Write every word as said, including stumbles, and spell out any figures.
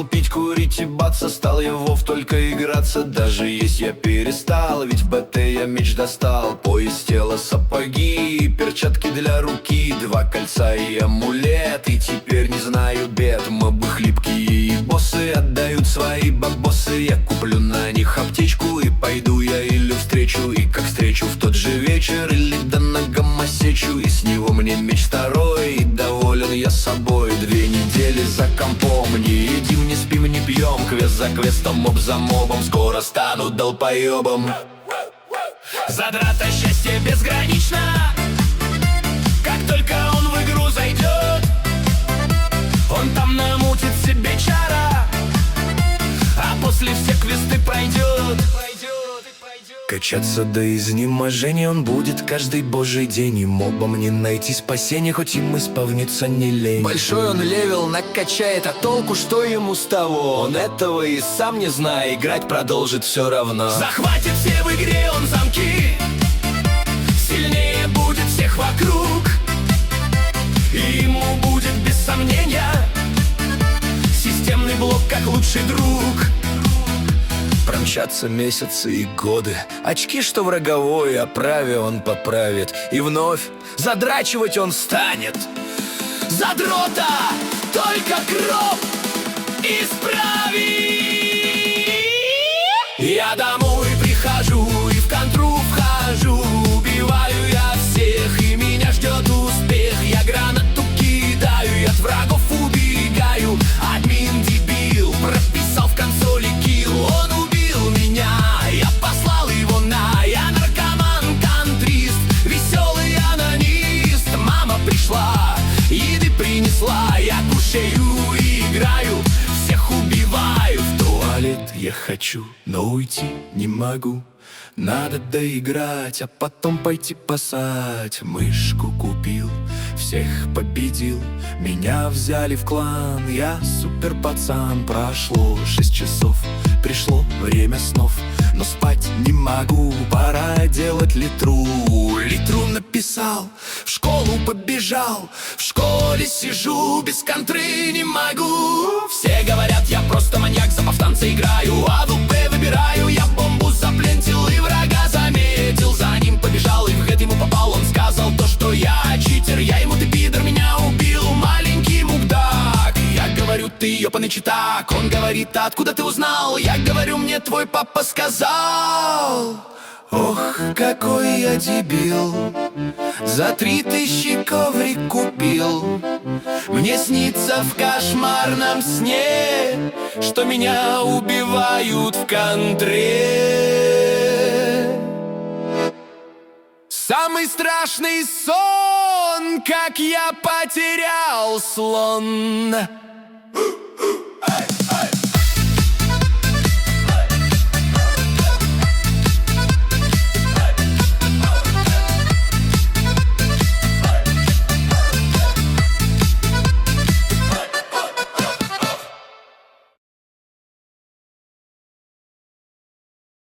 бросил пить, курить и баться. Стал я в вов только играться, даже есть я перестал. Ведь в БТ я меч достал. Пояс, тело, сапоги, перчатки для руки, два кольца и амулет. И теперь не знаю бед. Мобы хлипкие и боссы отдают свои бабосы. Я куплю на них аптечку и пойду я Илью встречу. И как встречу в тот же вечер, или до ногомосечу. И с него мне меч второй, и доволен я собой. Две недели за компом, не едим, не спим, не пьем. Квест за квестом, моб за мобом, скоро стану долбоебом. Задрата счастье безгранично, как только он в игру зайдет. Он там намутит себе чара, а после все квесты пройдет. Качаться до изнеможения он будет каждый божий день. И мобам не найти спасения, хоть им исполниться не лень. Большой он левел накачает, а толку что ему с того? Он этого и сам не зная, играть продолжит все равно. Захватит все в игре он замки, сильнее будет всех вокруг. И ему будет без сомнения системный блок как лучший друг. Промчатся месяцы и годы, очки, что в роговой оправе он поправит. И вновь задрачивать он станет. Задрота только гроб исправит. Я домой прихожу и в контру вхожу. Убиваю я всех, и меня ждет успех. Я гранату кидаю, и от врагов убегаю. Админ дебил прописал в консоли килл. Он убил меня, я послал его на. Я наркоман-кантрист, веселый анонист. Мама пришла, еды принесла. Я кушаю и играю, всех убиваю. В туалет я хочу, но уйти не могу. Надо доиграть, а потом пойти пасать. Мышку купил, всех победил. Меня взяли в клан, я супер пацан. Прошло шесть часов, пришло время снов. Но спать не могу, пора делать литру. Литру написал, в школу побежал. В школе сижу, без контры не могу. Все говорят, я просто маньяк, за повстанца играю. А в УП выбираю, я бомбу заплентил и врага заметил. За ним побежал и в хэт ему попал. Он сказал то, что я читер. Я ему: ты пидор, меня убил, маленький мудак. Я говорю: ты ёбаный читак. Он говорит: а откуда ты узнал? Я говорю: мне твой папа сказал. Ох, какой я дебил, за три тысячи коврик купил. Мне снится в кошмарном сне, что меня убивают в контре. Самый страшный сон, как я потерял слон.